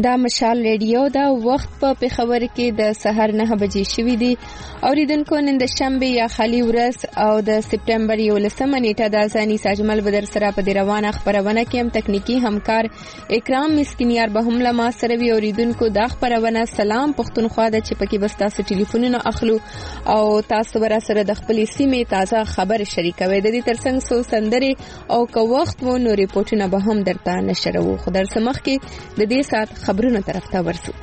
دا مشال ریډیو دا وخت په پېښور کې د سحر 9 بجې شوې دي. اوریدونکو نن د شنبه یا خالی ورځ او د سپټمبر 11 نیټه د ځاني ساجمل بدر سره په روانه خبرونه کې هم تکنیکی همکار اکرام مسکینیار به هم لما سره وی. اوریدونکو دا خبرونه سلام پښتونخوا د چپکی بس تاسو ټلیفونونه اخلو او تاسو ور سره د خپل سیمه تازه خبر شریکوي. د دې ترڅنګ سو سندري او کو وخت وو نو ریپورتونه به هم درته نشرو. خدای سمخ کې د دې سات خبرونه طرف ته ورسو.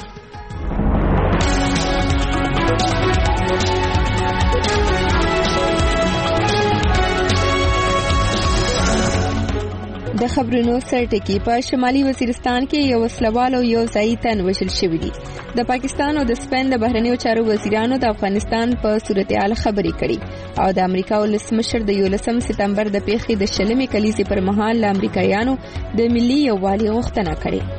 د خبرونو سرټکی په شمالي وزیرستان کې یو وسلوال او یو ځای تن وژل شوی دی. د پاکستان او د سپین د بهرنیو چارو وزیرانو د افغانستان په صورتحال خبرې کړي او د امریکا ولسمشر د 11 سپتمبر د پیښې د شلمې کلیزې پر مهال له امریکایانو د ملي یووالي غوښتنه کړې.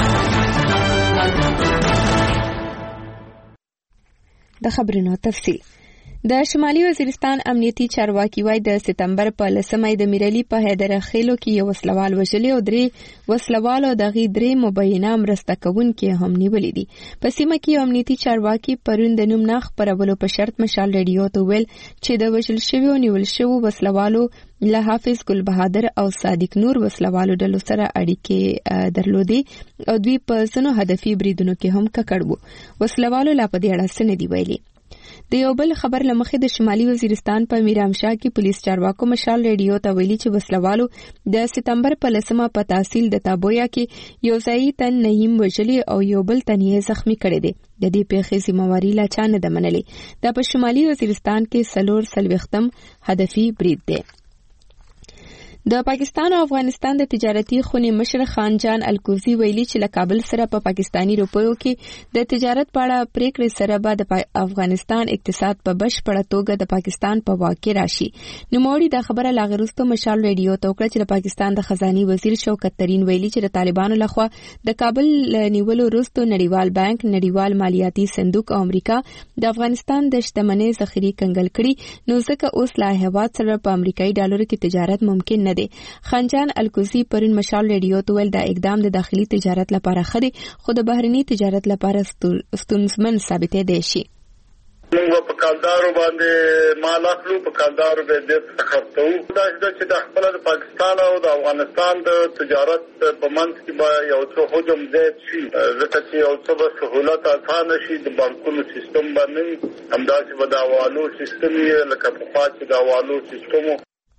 د خبرونو تفصیل. د شمالي وزیرستان امنیتي چارواکي وای د سپتمبر په 10 د میرلی په حیدر خیلو کې یو وسلوال وژلی او 3 وسلوال او دغه 3 مبینه مرسته کوونکي هم نیولې دي. په سیمه کې امنیتي چارواکي پرون د نوم نه خبرولو په شرط مشال ریډیو ته ویل چې د وژل شوی او نیول شوی وسلوالو له حافظ ګل بهادر او صادق نور وسلوالو ډلو سره اړیکې درلودي او دوی په ځینو هدفي بریدونو کې هم ککړ وو. وسلوالو لا په دې اړه څه نه دی ویلي. د یو بل خبر لمخې د شمالي وزیرستان په میرامشاه کې پولیس چارواکو مشال ریډیو ته ویلي چې وسلوالو د سپتمبر په 10 په تحصیل د تابویا کې یو ځای تن نهیم وژلی او یو بل تن یې زخمی کړی دی. د دې پیښې ذمہواری لا چا نه ده منلې. دا په شمالي وزیرستان کې 40 هدفي برید دی. د پاکستان او افغانستان د تجارتي خونې مشر خان جان الکوزی ویلي چې له کابل سره په پاکستانی روپیو کې د تجارت په اړه پریکړې سره به د افغانستان اقتصاد په بشپړه توګه د پاکستان په واک کې راشي. نوموړي د خبره لاغروستو مشال ریډیو ته وکړه چې د پاکستان د خزاني وزیر شوکت ترین ویلي چې د طالبانو لخوا د کابل نیولو وروسته نړیوال بانک، نړیوال مالیاتي صندوق او امریکا د افغانستان د شتمنۍ ذخیرې کنګل کړي نو ځکه اوس لا هیواد سره په امریکایي ډالرو کې تجارت ممکن نه دی. خنجان الکوزی پرون مشال ریډیو ته ویل دا اقدام د داخلي تجارت لپاره ښه دی خو د بهرني تجارت لپاره ستونزمن ثابتېدای شي. موږ په کالدارو باندې مال اخلو، په کالدارو به د خرڅو. دا چې د خپل د پاکستان او د افغانستان د تجارت په منځ کې به یو څه حجم زیات شي ځکه چې یو څه به سهولت اسانه شي. د بانکونو سیستم باندې همداسې به د حوالو سیستم لکه پخوا چې د حوالو سیستم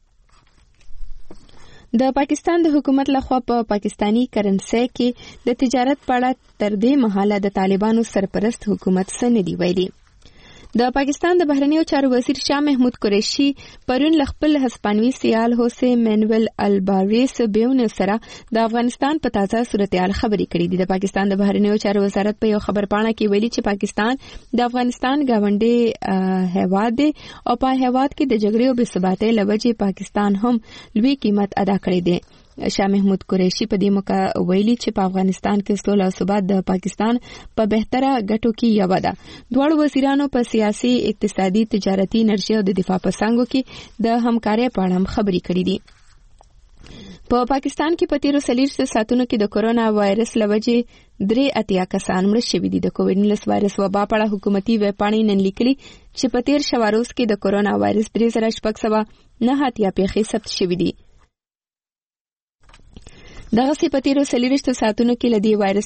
د پاکستان د حکومت لخوا په پاکستانی کرنسي کې د تجارت په اړه تر دې مهاله د طالبانو سرپرست حکومت څه نه دی ویلي. د پاکستان د بهرنیو چارو وزیر شاه محمود قریشي پرون خپل هسپانوي سیال هوسه مانویل الباریس بیون سره د افغانستان په تازه صورتحال خبرې کړې دي. د پاکستان د بهرنیو چارو وزارت په یو خبرپاڼه کې ویلي چې پاکستان د افغانستان گاونډي هیواد دی او په هیواد کې د جګړې او بې ثباتۍ لوجې پاکستان هم لوی قیمت ادا کړی دی. شاه محمود قریشي په دې موقع ویلي چې په افغانستان کې سوله او ثبات د پاکستان په بهتره ګټو کې یو ده. دوه وزیرانو په سیاسي، اقتصادي، تجارتي، انرژي او د دفاع په څانګو کې د همکارۍ په اړه هم خبرې کړې دي. په پاکستان کې په تیرو 40 ساعتونو کې د کورونا وایرس لوجې 83 کسان مړه شوي دي. د کووډ-19 وایرس وبا په اړه حکومتي ویبپاڼې نن لیکلي چې په تیر شواروز کې د کورونا وایرس 3609 پیښې ثبت شوي دي. دغه سپتیرو 40 ساعتونو کې لدی وایرس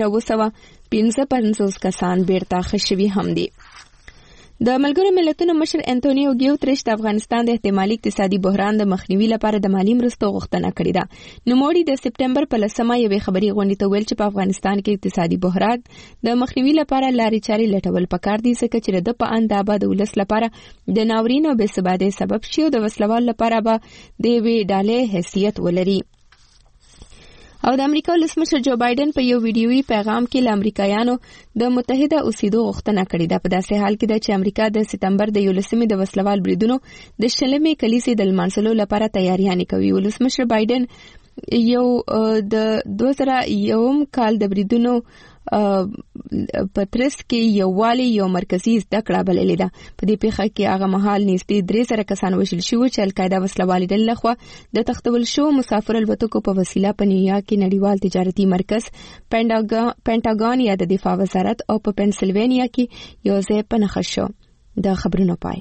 3955 کسان بیرته خښوي هم دي. د ملګرو ملتونو مشر انټونیو ګیوتریش د افغانستان د احتمالي اقتصادي بحران د مخنیوي لپاره د مالی مرستو غوښتنه کړې ده. نوموړي د سپتمبر په 10 یوې خبري غونډې ته ویل چې په افغانستان کې اقتصادي بحران د مخنیوي لپاره لارې چارې لټول پکار دي ځکه چې د په اندابه د ولس لپاره د ناورین او بې ثباتۍ سبب شي او د وسلوال لپاره به د وی ډالې حیثیت ولري. او د امریکا ولسمشر جو بایدن په یو ویډیوي پیغام کې له امریکایانو د متحده اوسېدو غوښتنه کړې ده. په داسې حال کې ده چې امریکا د سپتمبر د 11 د وسلوال بریدونو د شلمې کلیزې د لمانځلو لپاره تیاریانې کوي. ولسمشر بایدن یو د 2001 کال د بریدونو پترس کې یووالي یو مرکزی زده کړه بللې ده. په دې پیښه کې هغه مهال نږدې 3 کسان وژل شو چې القاعده وسلوالې ډلې لخوا د تختول شو مسافر الوتکو په وسیله په نیویارک کې نړیوال تجارتي مرکز پینټاګون یا د دفاع وزارت او په پنسلوانیا کې یو ځای په نښه شو. د خبرونو پای.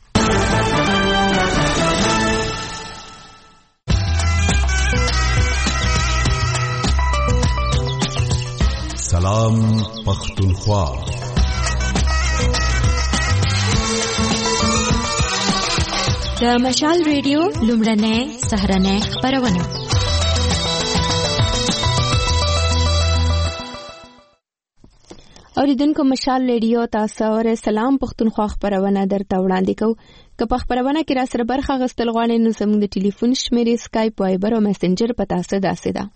سلام پختونخوا. د مشال ریډیو لومړنۍ سهارنۍ خبرونه. اوریدونکو مشال ریډیو تاسو اور سلام پختونخوا خبرونه درته وړاندې کوو. که په خبرونه کې را سره برخه غوښتل غواړئ نو زموږ د ټلیفون شمیرې سکایپ وایبر او میسنجر په تاسو داسې ده.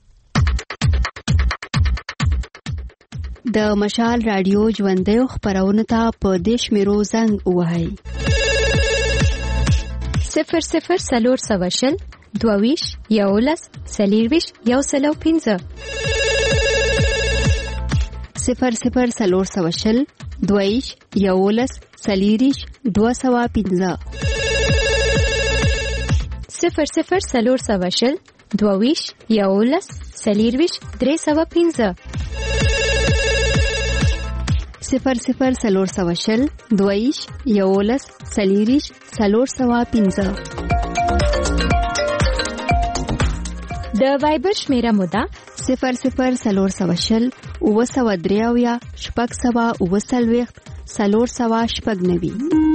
د مشال رادیو ژوندۍ خبرونه ته په دیش میرو زنګ وهاي 00 سلور سواشل دوویش یولس سلیرویش یو سلو 15 00 سلور سواشل دوویش یولس سلیریش 215 00 سلور سواشل دوویش یولس سلیرویش 315 00 سلور سواشل دویش یولس سلیریش سلور سوا 15. د وایبر شمیره مودا 00 سلور سواشل اوسوا دریاویا شپږ سوا اوسلويخت سلور سوا شپږ نوي.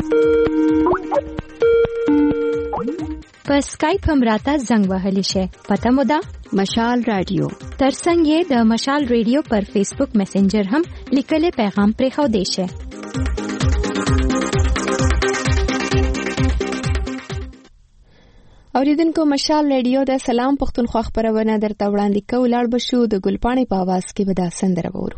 په سکایپ هم راته زنګ وهلی شي. پته مودا مشال رادیو. ترڅنګ یې د مشال ریډیو پر فیسبوک میسنجر هم لیکلي پیغام پرې خو دی شي. اوریدونکو مشال ریډیو د سلام پختونخوا خبرونه درته وړاندې کوو. لاړ بشو د ګلپاڼې په आवाज کې به دا سندره وورو.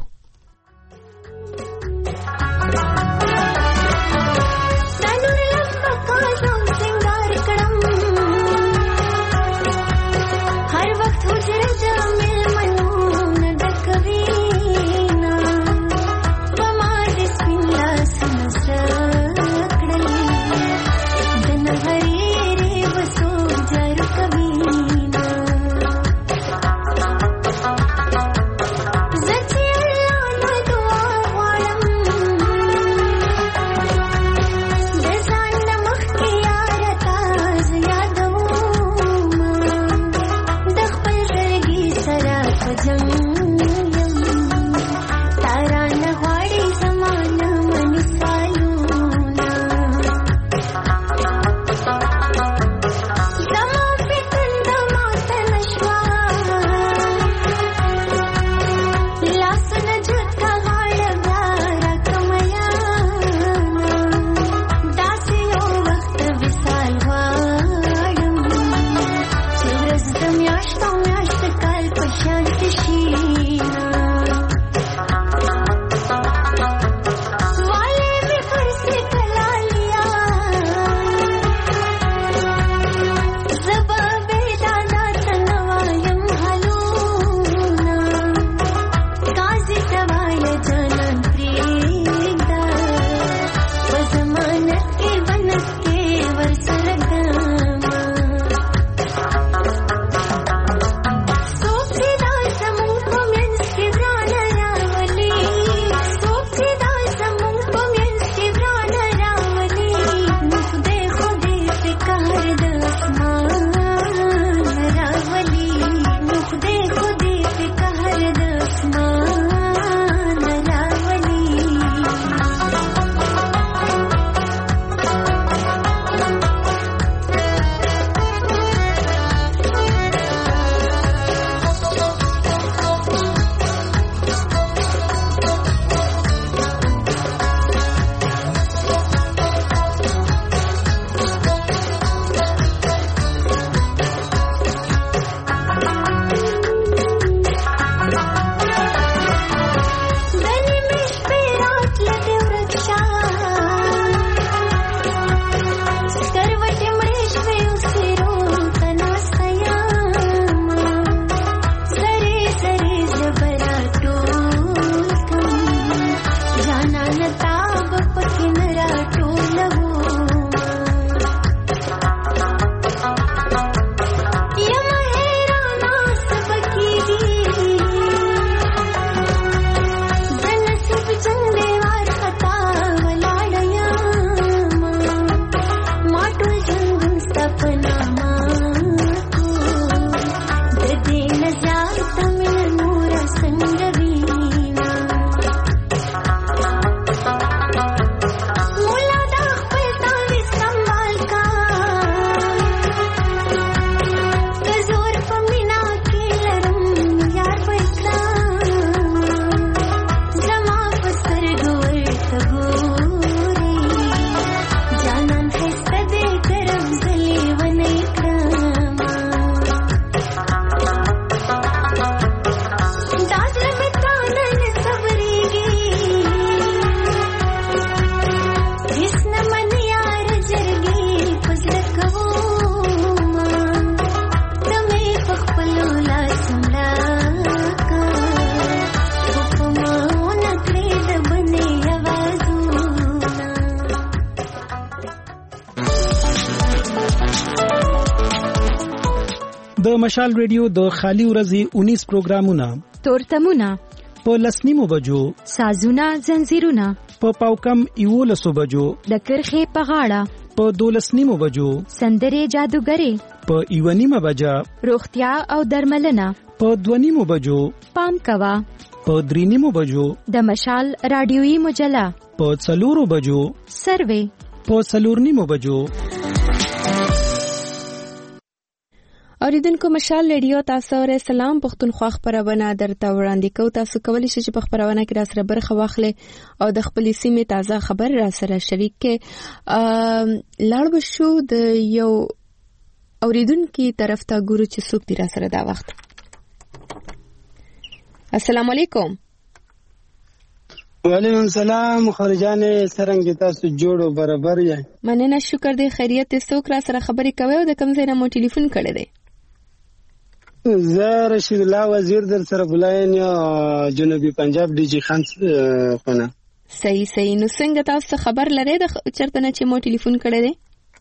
Zachia د مشال ریډیو د خالی ورځې 19 پروګرامونه، تورتمونه په لسنیمو بجو، سازونه زنجیرونه په پاوکم 11 بجو، د کرخې په غاړه په 12 بجو، سندرې جادوګري په 1 بجا، روغتیا او درملنه په 2 بجو، پام کوا په 3 بجو، د مشال رادیويي مجله په 4 بجو، سروي په 4 بجو. اوریدونکو مشال ریډیو تاسو سره سلام پښتونخوا خبرونه درته وړاندې کوي. تاسو کولی شئ چې په خبرونه کې را سره برخه واخلئ او د خپل سیمې تازه خبر را سره شریک کړئ. لاړ بشو د یو اوریدونکو طرف ته ګورو چې څوک دی را سره دا وخت. السلام علیکم. وعلیکم السلام. خارجان سرنګ تاسو جوړو برابر یې؟ مننه، شکر دی. خیریت څوک را سره خبرې کوي او د کوم ځای نه مو ټلیفون کړی دی؟ زه رشید الله وزیر در سره بلاین یا جنوبي پنجاب ډي جي خان خونه. صحیح. نو څنګه تاسو خبر لرئ د چرته نه چې مو ټلیفون کړی دی؟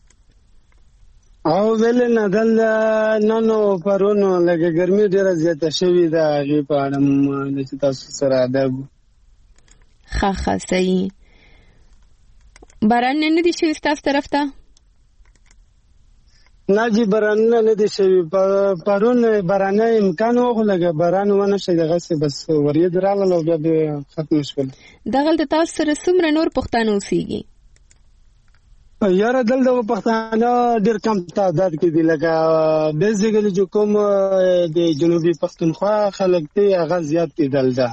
او ول نه دل نو پرونو لکه ګرمي ډیره زیاته شوې ده، هغه په اړه چې تاسو سره ادب. ښه صحیح. باران نه دي شوی تاسو طرف ته؟ نه جی باران نه دي شوی. پرون باران امکان و لکه باران ونه شي دغه څه بس ورید راغله او بیا ختم شول. دغه تاسو سره څومره نور پښتانه اوسېږي؟ یاره دلته پښتانه ډېر کم تعداد کې دي، لکه بیسیکلی چې کوم د جنوبي پښتونخوا خلک دي هغه زیات دي دلته.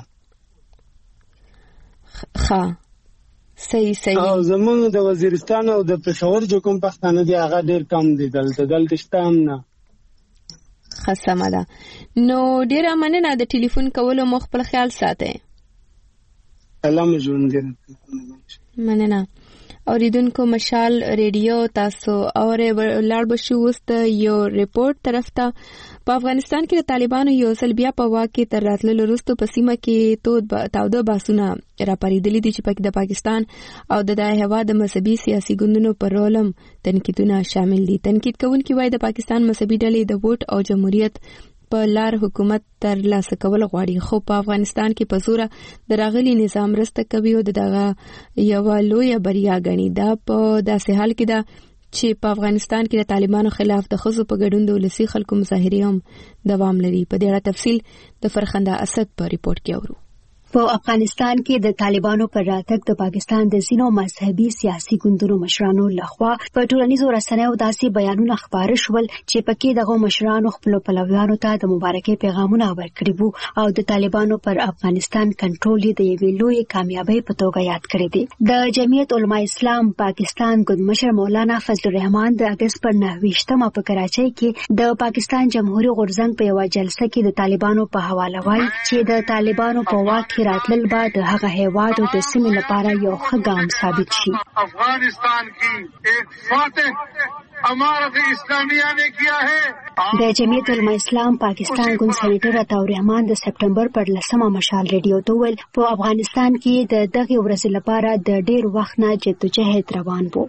ښه صحیح. او زمونږ د وزیرستان او د پېښور چې کوم پښتانه دي هغه ډېر کم دي دلته شته هم نه. ښه سمه ده. نو ډېره مننه د ټلیفون کولو مو خپل خیال ساتئ. الله مو ژوندی راکړي. مننه. اوریدونکو مشال ریډیو تاسو لاړ بشو اوس د یو ریپورت طرف ته. په افغانستان کې د طالبانو یو ځل بیا په واک کې تر راتللو وروسته په سیمه کې تاوده بحثونه راپارېدلي دي چې پکې د پاکستان او د هېواد د مذهبي سیاسي ګوندونو پر رول هم تنقیدونه شامل دي. تنقید کوونکي وایي د پاکستان مذهبي ډلې د ووټ او جمهوریت په لار حکومت تر لاسه کول غواړي، خو په افغانستان کې په زوره د راغلي نظام مرسته کوي او دغه یو لوی بریا ګڼي. دا په داسې حال کې ده چې په افغانستان کې د طالبانو خلاف د ښځو په ګډون د ولسي خلکو مظاهرې هم دوام لري. په دې اړه تفصیل د فرخنده اسد په ریپورت کې اورو. په افغانستان کې د طالبانو پر راتګ د پاکستان د ځینو مذهبي سیاسي ګوندونو مشرانو لخوا په ټولنیزو رسنیو داسې بیانونه خپاره شول چې پکې دغه مشرانو خپل پلویانو ته د مبارکۍ پیغامونه ورکړي وو او د طالبانو پر افغانستان کنټرول د یوې لویې کامیابۍ په توګه یاد کړی دی. د جمعیت علماء اسلام پاکستان ګوند مشر مولانا فضل الرحمن د اگست پر 29 په کراچۍ کې د پاکستان جمهوریت غورځنګ په یو جلسه کې د طالبانو په حواله وایي چې د طالبانو په واک راتلل بعد د هغه هیواد او د سیمې لپاره یو ښه ګام ثابت شي. افغانستان کی ایک فاتح امارت اسلامیہ نے کیا ہے. د جمعیت علماء اسلام پاکستان ګوند سېنیټر عطاء الرحمن د سپټمبر پر 10 مشال ریډیو ته ویل په افغانستان کې د دغه ورځې لپاره د ډېر وخت نه جدوجہد روان وو.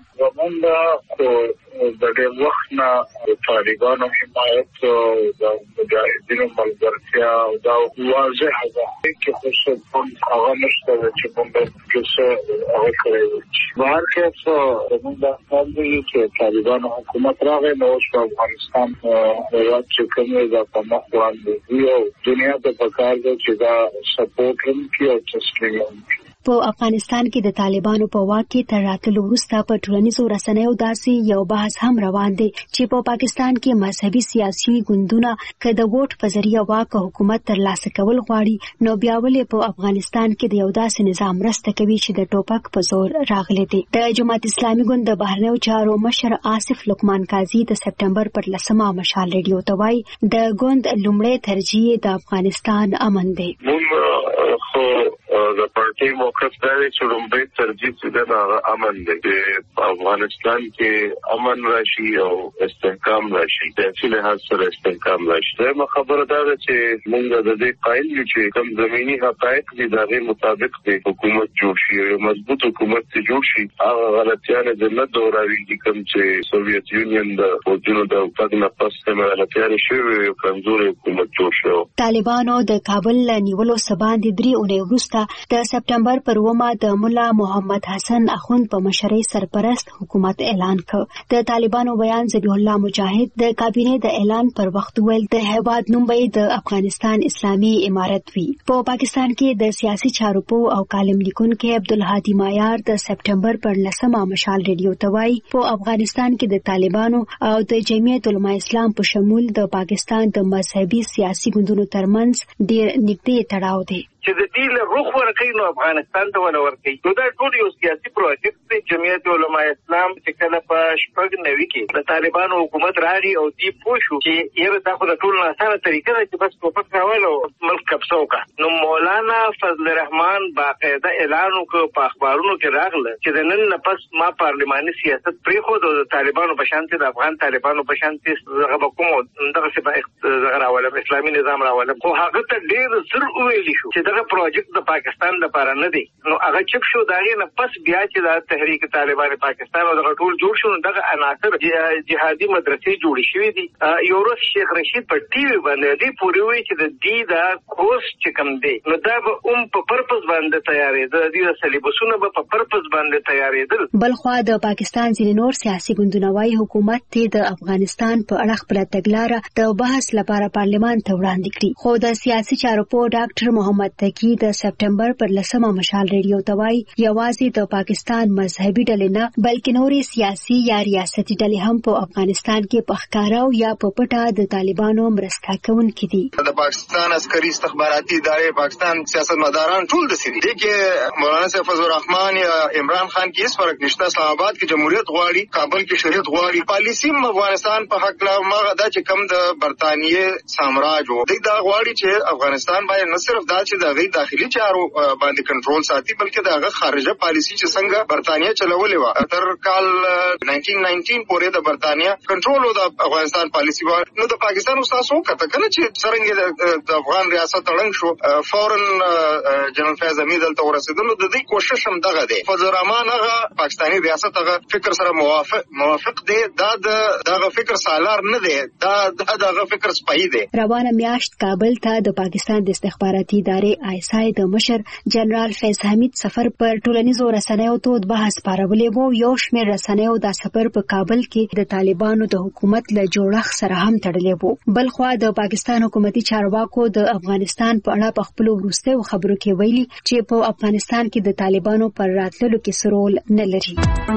د ډېر وخت نه د طالبانو حمایت او د مجاهدینو ملګرتیا او دا واضح ده چې خصوصا هغه نشته چې موږ کیسه هغه کړی بهر کې څو موږ باندې چې طالبانو حکومت راغی نو اوس په افغانستان هیواد چې کومه ده په مخ باندې یو دنیا ته پکار ده چې دا سپورټ هم کوي او تسلیم هم کوي. په افغانستان کې د طالبانو په واک کې تر راتلو وروسته په ټولنیزو رسنیو داسې یو بحث هم روان دی چې په پاکستان کې مذهبي سیاسي ګوندونه که د ووټ په ذریعه واک حکومت تر لاسه کول غواړي نو بیا ولې په افغانستان کې د یو داسې نظام مرسته کوي چې د ټوپک په زور راغلی دی. د جماعت اسلامي ګوند د بهرنیو چارو مشر آصف لقمان قاضي د سپټمبر پر 10 مشال ریډیو ته وایي د ګوند لومړی ترجیح د افغانستان امن دی. د پارټي موقف دا دی چې لومړی ترجیح چې د امن دی په افغانستان کې امن راشي او استحکام راشي د ټول لحاظ سره استحکام راشي. دا خبره ده چې موږ د دې قائل یو چې کوم زميني حقایق دي دغه مطابق د حکومت جوړ شي او مضبوط حکومت ته جوړ شي. هغه غلطیانه د نه دوراوي کوم چې سوویت یونین د وجود د پدنه پس هم غلطیانه شوی او کمزوري حکومت جوړ شو. طالبانو د کابل نیولو سباندې 3 اونۍ وروسته د سپټمبر پر 9 د مولا محمد حسن اخوند په مشرۍ سرپرست حکومت اعلان کړ. د طالبانو بیان ذبیح الله مجاهد د کابینې د اعلان پر وخت ویل د هیواد نوم به د افغانستان اسلامي امارت وي. په پاکستان کې د سیاسي چارو په او کالم لیکونکو عبدالهادي مایار د سپټمبر پر 10 مشال ریډیو ته وایي په افغانستان کې د طالبانو او د جمعیت علماء اسلام په شمول د پاکستان د مذهبي سیاسي ګوندونو ترمنځ ډېر نږدې تړاو دی. چې د دې له روخ ورکې نو افغانستان ته ورکې نو دا ټول یو سیاسي پروژیکټ دی. جمعیت علماء اسلام چې کله په شپږ نوي کې د طالبانو حکومت راغی او دی پوښو چې یره دا خو د ټول نه اسانه طریقه ده چې بس توپک راوړل او ملک قبضه وکړه. نو مولانا فضل الرحمن باقاعده اعلان وکړ په اخبارونو کې راغله چې د نن نه پس ما پارلماني سیاست پرېښود او د طالبانو په شان د افغان طالبانو په شان دغه کوم دغه څه راولم اسلامي نظام راولم. خو هغه ته ډېر زر ویل شو چې دغه پروژیکټ د پاکستان لپاره نه دی. نو هغه چپ شو داغه نه پس بیا چې د تحریک طالبان پاکستان او دغه ټول جوړ شو دغه عناصر جهادي مدرسې جوړې شوې دي. یو ورځ شیخ رشید په ټي وي باندې دی پوری وی چې د دې دا کورس چې کوم دی نو دا به په پرپس باندې تیارې د دې سلیبسونه په پرپس باندې تیارېدل. بلخوا د پاکستان ځینې نور سیاسي ګوندونه وايي حکومت ته د افغانستان په اړه خپل تګلارې د بحث لپاره پارلمان ته وړاندې کړي. خو د سیاسي چارو په ډاکټر محمد تقی د سپټمبر پر 10 مشال ریډیو ته وایي یوازې د پاکستان مذهبي ډلې نه بلکې نورې سیاسي یا ریاستي ډلې هم په افغانستان کې په ښکاره او یا په پټه د طالبانو مرسته کوونکي دي. د پاکستان عسکري استخباراتي ادارې پاکستان سیاستمداران ټول د سړي دي کې مولانا سیف الرحمن یا عمران خان کې هیڅ فرق نشته. اسلام آباد کې جمهوریت غواړي، کابل کې شریعت غواړي. پالیسی افغانستان په حق لا مغه دا چې کم د برتانیې سامراج وو دا غواړي چې افغانستان باندې نه صرف دا چې د غي داخلي چارو باندې کنټرول ساتي بلکې دغه خارجه پالیسی چې څنګه برتانیې چلولې و تر کال 1919 پورې د برتانیې کنټرول او د افغانستان پالیسی و. نو د پاکستان استاسو کته کله چې څنګه د افغان ریاست تړنګ شو فورن جنرال فیض حمید دلته ورسېدل. د دې کوشش هم دغه دی. فضل الرحمن هغه پاکستاني ریاست هغه فکر سره موافق دی. دا دغه فکر سالار نه دی. دا دغه فکر سپای دی. روانه میاشت کابل ته د پاکستان د استخباراتي ادارې آیسای د مشر جنرال فیض حمید سفر پر ټولنیزو رسنیو تود بحث پارولې وو. یو شمېر رسنیو دا سفر په کابل کې د طالبانو د حکومت له جوړښت سره هم تړلې وو. بلخوا د پاکستان حکومتي چارواکو د افغانستان په اړه په خپلو وروستیو خبرو کې ویلي چې په افغانستان کې د طالبانو پر راتللو کې څه رول نه لري.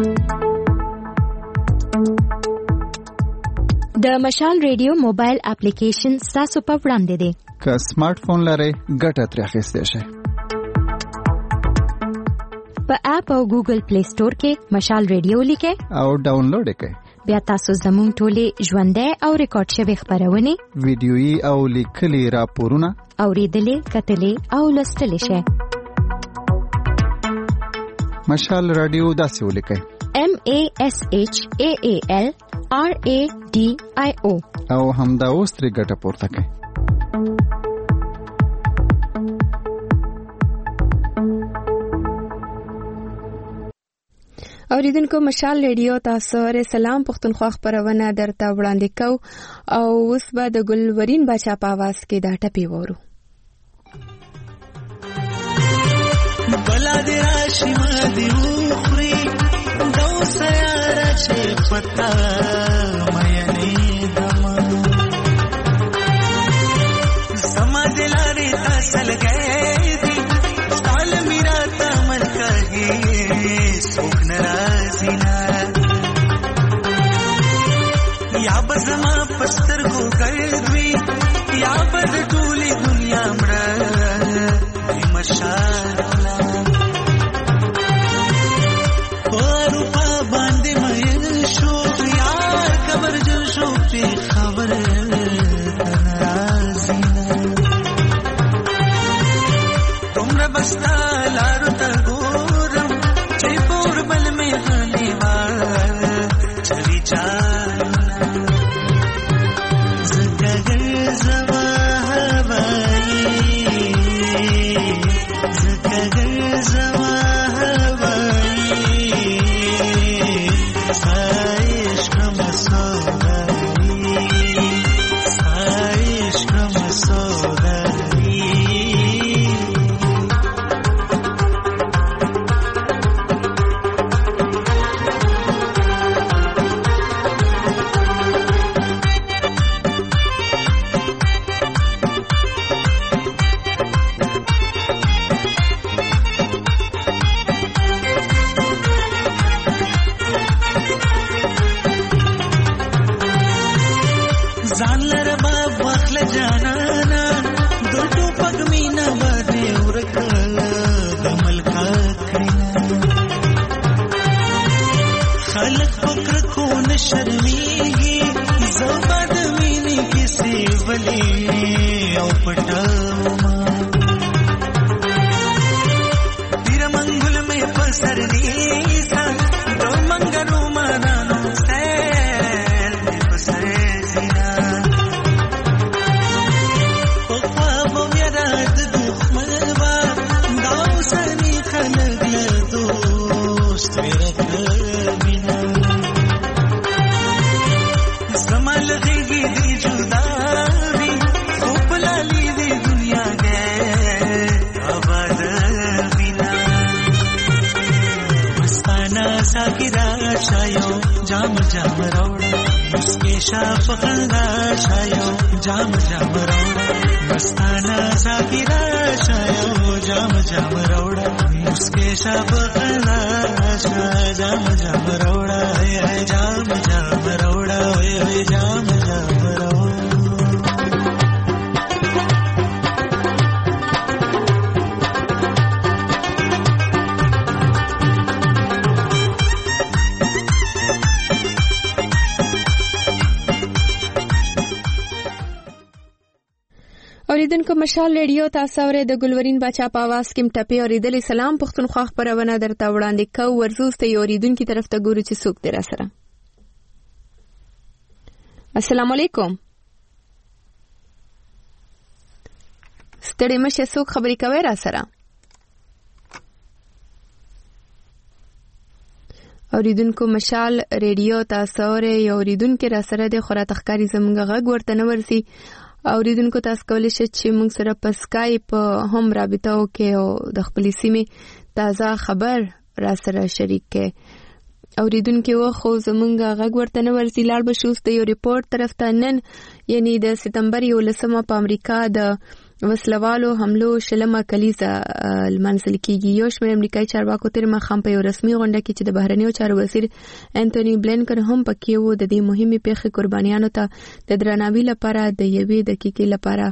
د مشال ریډیو موبایل اپلیکیشن تاسو په وړاندې دی. که سمارټ فون لرئ ګټه ترې اخیستی شئ. په اپ او ګوګل پلی سٹور کې مشال ریډیو لیکئ او ډاونلوډ کړئ. بیا تاسو زموږ ټولې ژوندۍ او ریکارډ شوې خبرونه ویډیويي او لیکلي راپورونه اوریدلې کتلې او لوستلې شئ. مشال رادیو داسې ولیکئ MASHAAL RADIO او همدا اوس ترې ګټه پورته کړئ. اوریدونکو مشال ریډیو تاسو سره سلام پښتونخوا خبرونه درته وړاندې کو او اوس به د ګلورین بچا په आवाज کې دا ټپی وورو. بلا دې راشي ما دې وخوري دو سیاره چې پتا مې دما سما دلاري تاسل گئے دي سال میرا تمل کہے سوک ناراضینا یا بزما پستر کو گردوی یا بد ټولي دنیا مړه مشال پروپا باندې مې شو یا خبر جو شو په خبر ناراضینا تمره بستا لارو ته جانانا دو پک مینا باندې ورکړه د ملکا کړنا خلق فکر کو نه شرمېږي زما د مینې کیسې ولې او پټاو ما تیر منګل مې پسر نیسا دو منګلو مانانو سیر مې پسر زینا پخوا به مې رات دښمن با داو سني خلق له دوست ورکړه مینا زمال غېږې دې جدا وي خو په لالي دې دنیا کې آباد وینا مستانه ساکرا شایو جام جام راوړه مسکې شاف خندا شایو جام جام راوړه مستانه ساکرا شایو جام جام راوړه مسکې شاف خندا شایو جام جام راوړه جام جام راوړه جام جام راوړه اوریدونکو مشال ریډیو تاسو اورئ د ګلورین باچا په आवाज کې ټپه اوریدل. سلام پښتونخوا خبرونه درته وړاندې کو. ورزوس ته اوریدونکو طرف ته ګورو چې څوک دی را سره. السلام علیکم. ستړي مشه څوک خبرې کوي را سره. اوریدونکو مشال ریډیو تاسو اورئ اوریدونکو را سره د خورا تخکاری زمونږ غږ ورته نه ورسي. اوریدونکو تاسو کولی شئ چې موږ سره په اسکایپ هم رابطه وکړئ او د خپلې سیمې تازه خبر را سره شریک کړئ. اوریدونکو خو زمونږ غږ ورته نه ورسي. لاړ به شو د یو ریپورت طرف ته. نن یعنی د سپتمبر 11 په امریکا د وسلوالو حملو شلمه کلیزه لمانځل کیږي. یو شمېر امریکایي چارواکو تر ماښام په یو رسمي غونډه کې چې د بهرنیو چارو وزیر انټونی بلینکن هم پکې وو د دې مهمې پیښې قربانیانو ته د درناوي لپاره د یوې دقیقې لپاره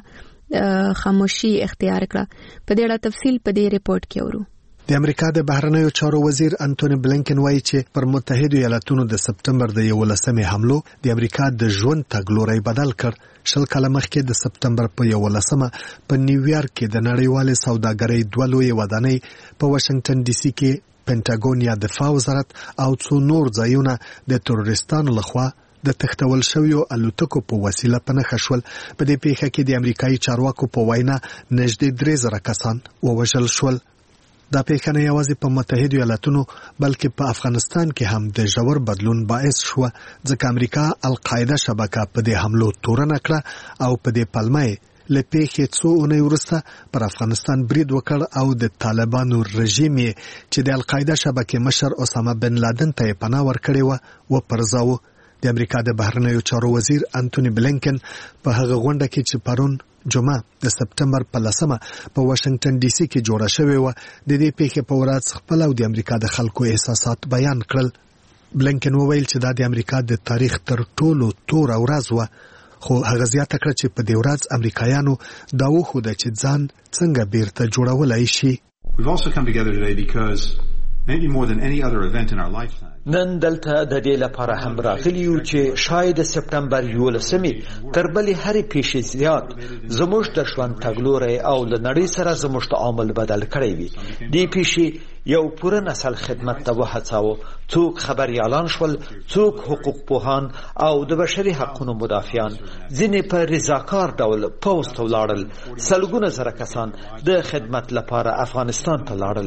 خاموشي اختیار کړه. په دې اړه تفصیل په دې ریپورت کې اورو. د امریکا د بهرنیو چارو وزیر انټونی بلینکن وایي چې پر متحده ایالاتونو د سپتمبر د 11 حملو د امریکا د ژوند تګلوري بدل کړ. شل کاله مخکې د سپتمبر په 11 په نیویارک کې د نړیوالې سوداګرۍ دوه لوی ودانۍ په واشنگټن ډي سي کې پینټاګون یا دفاع وزارت او څو نور ځایونه د تروریستانو لخوا د تختول شویو الوتکو په وسیله پنهخ شول. په دې پیښه کې د امریکایي چارواکو په وینا نږدې 3000 کسان ووژل شول. دا پیښه نه یوازې په متحده ایالاتونو بلکې په افغانستان کې هم د ژور بدلون باعث شو، ځکه امریکا القاعده شبکه په دې حملو تورنه کړه او په دې پلمه له پیښې څو اونۍ وروسته پر افغانستان برید وکړ او د طالبانو رژیم چې د القاعده شبکې مشر اسامه بن لادن ته پناه ورکړې و پرځاو. د امریکا د بهرنیو چارو وزیر انټونی بلینکن په هغه غونډه کې چې پرون جمعه د سپتمبر په 10 په واشنگټن ډي سي کې جوړه شوې و د دې پیښې په ورځ خپل او د امریکا د خلکو احساسات بیان کړل. بلینکن وویل چې دا د امریکا د تاریخ تر ټولو تور ورځ و، خو هغه زیاته کړ چې په دې ورځ امریکایانو دا وښوده چې ځان څنګه بیرته جوړولای شي. We've also come together today because maybe more than any other event in our lifetime. نن دلته د دې لپاره هم راغلی یو چې شاید سپتمبر 11 تر بلې هرې پیښې زیات زموږ د ژوند تګلوري او له نړۍ سره زموږ تعامل بدل کړی وي. دې پیښې یو پوره نسل خدمت ته وهڅاوه. څوک خبريالان شول، څوک حقوق پوهان او د بشري حقوقو مدافعان، ځینې په رضاکار ډول پوسټ ولاړل. سلګونه زره کسان د خدمت لپاره افغانستان ته لاړل.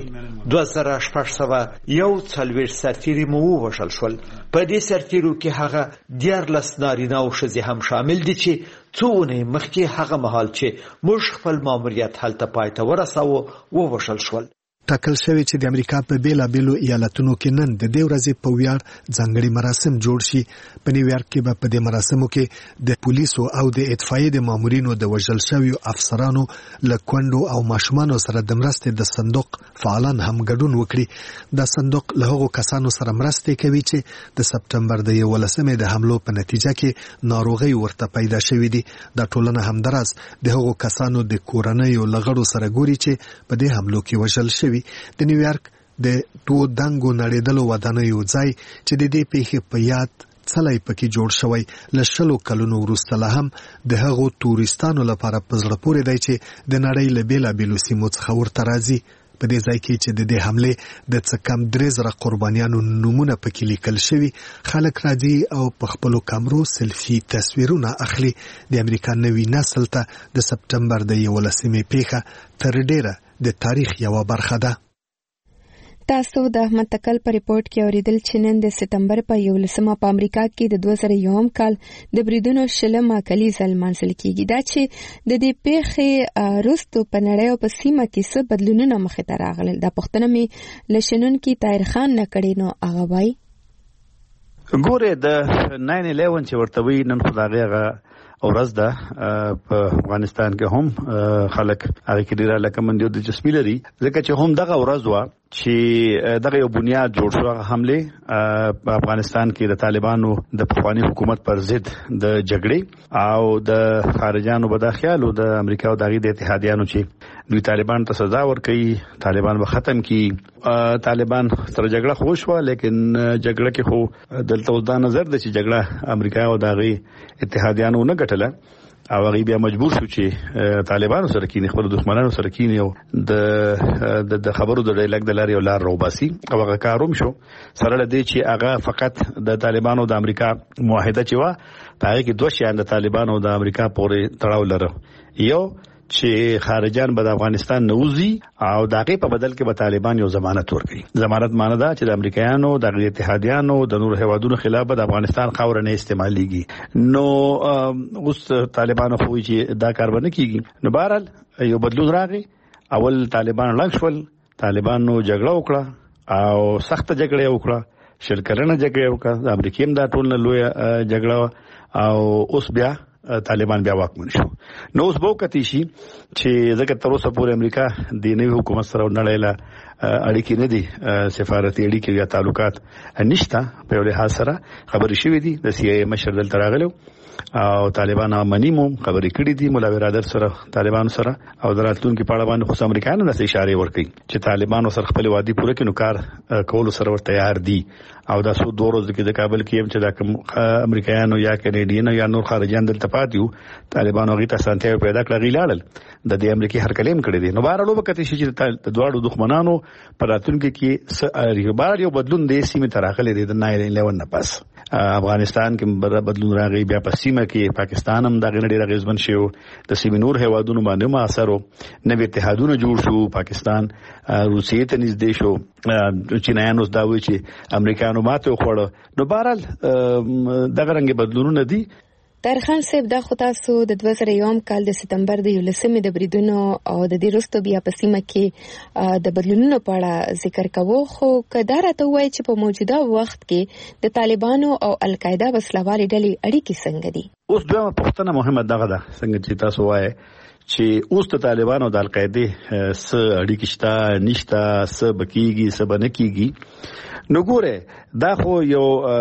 2641 سرتیري مو ووژل شول. په دې سرتیرو کې هغه 14 نارینه او ښځې هم شامل دي چې څو اونۍ مخکې هغه مهال چې موږ خپل ماموریت هلته پای ته ورساوه ووژل شول. ټاکل شوی چې د امریکا په بیلابېلو ایالتونو کې نن د دې ورځې په ویاړ ځانګړي مراسم جوړ شي. په نیویارک کې به په دې مراسمو کې د پولیسو او د اطفائیې د مامورینو د وژل شویو افسرانو له کونډو او ماشومانو سره د مرستې د صندوق فعالان هم ګډون وکړي. دا صندوق له هغو کسانو سره مرستې کوي چې د سپتمبر د 11 د حملو په نتیجه کې ناروغي ورته پیدا شوې دي. دا ټولنه همداراز د هغو کسانو د کورنیو لغړو سره ګوري چې په دې حملو کې وژل شوي. د نیویارک د دوه دنګو نړیدلو ودانیو ځای چې د دې پیښې په یاد څلای پکې جوړ شوی له 100 کلونو وروسته لا هم د هغو تورستانو لپاره په زړه پورې دی چې د نړۍ له بیلابېلو سیمو څخه ورته راځي. په دې ځای کې چې د دې حملې د څه کم 3,000 قربانیانو نومونه پکې لیکل شوي، خلک راځي او په خپلو کامرو سلفي تصویرونه اخلي. د امریکا نوي نسل ته د سپتمبر د 11 پیښه تر ډیره د تاریخ یو برخه ده. تاسو د احمد تکل په ریپورت کې اوریدل چې نن د سپتمبر په 11 په امریکا کې د 2001 کال د بریدونو شلمه کلیزه لمانځل کیږي. دا چې د دې پیښې وروسته په نړۍ او په سیمه کې څه بدلونونه مخې ته راغلل. دا پوښتنه مې له شنونکي طاهر خان نه کړې، نو هغه وایي ګوره د 9/11 چې ورته وی نن خدای هغه ورځ ده په افغانستان کې هم خلک هغه کې ډیر لکه مندیو د جسمی لري، ځکه چې هم دغه ورځ وا چې دغه یو بنیاد جوړ شو حمله په افغانستان کې د طالبانو د پخوانی حکومت پر ضد د جګړې او د خارجانو بداخیالو د امریکا او دغه د اتحادیانو چې دوی طالبان ته سزا ورکړي، طالبان به ختم کړي. طالبان سره جګړه خوشوه، لیکن جګړه کې خو دلته دا نظر د چې جګړه امریکا او دغه اتحادیانو نه ګټله او هغه بیا مجبور شو چې طالبانو سره کینی، خپل دښمنانو سره کینی او د خبرو د ډایلګ د لاري او لار روباسي او هغه کاروم شو سره لدی چې هغه فقط د طالبانو د امریکا معاهده چې وا هغه کې دوه شیان د طالبانو د امریکا پورې تړاو لري. یو چې خارجان به د افغانستان نوځي او دغه په بدل کې به طالبان یو ضمانت ورکړي. ضمانت معنی دا چې د امریکایانو د اتحادیانو د نور هیوادونو خلاف به د افغانستان خاور نه استعماليږي. نو اوس طالبان خو چې دا کار باندې کیږي. نو بهرحال یو بدلون راغی. اول طالبان لږ شول، طالبانو جګړه وکړه او سخت جګړه وکړه، شرکرنه جګړه وکړه، د امریکا هم دا ټول نه لوی جګړه او اوس بیا طالبان بیا واکمن شو. نو اوس به کتی شي چې ځکه تر اوسه پورې امریکا د نوي حکومت سره نړیواله اړیکې نه دي، سفارتي اړیکې یا تعلقات نشته. په یو لحاظ سره خبرې شوې دي، د سی ای مشر دلته راغلو او طالبان امنیمو خبرې کړې دي مولا برادر سره طالبان سره او دراتونکو په اړه باندې خو امریکایانو د اشاره ورکړي چې طالبان سره خپل وادي پوره کړي، نو کار کول سره ور تیار دي. او دا سو دوه ورځې کې د کابل کې هم چې د امریکایانو یا کینیډین یا نور خارجان دلته پاتیو، طالبان هغه ته سانتیو پیدا کړی لاړل د دې امریکای هر کلیم کړی دي. نو بهر لوبه کته شي چې د دواړو دښمنانو پر راتونکو کې بهر یو بدلون د سیمه تراغلي د 9/11 نه پس افغانستان کې بدلون راغی. بیا په سیمه کې پاکستان هم دغه ډیر غیزمن شو، د سیمه نور هیوادونو باندې ما اثرو، نوې اتحادونه جوړ شو، پاکستان روسیې ته نږدې شو، چینایانو دا وی چې امریکایانو ماته خوړه. نو بهرحال دغه رنګ بدلونونه دي. طاهر صاحب دا خو تاسو د 2001 کال د سپتمبر د 11 د بریدونو او د دې وروسته بیا په سیمه کې د بدلونونو په اړه ذکر کوو، خو کدا راته وایي چې په موجوده وخت کې د طالبانو او القاعده وسلوالې ډلې اړیکې څنګه دي؟ اوس دوه پوښتنه مهمه دغه ده، څنګه چې تاسو وایي چې اوس د طالبانو او د القاعده سره اړیکې شته نشته، څه بکیږي څه بنکیږي. نو ګوره دا خو یو